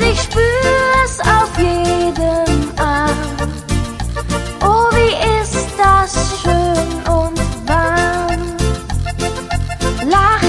ich spür's auf jedem Arm. Oh, wie ist das schön und warm. Lach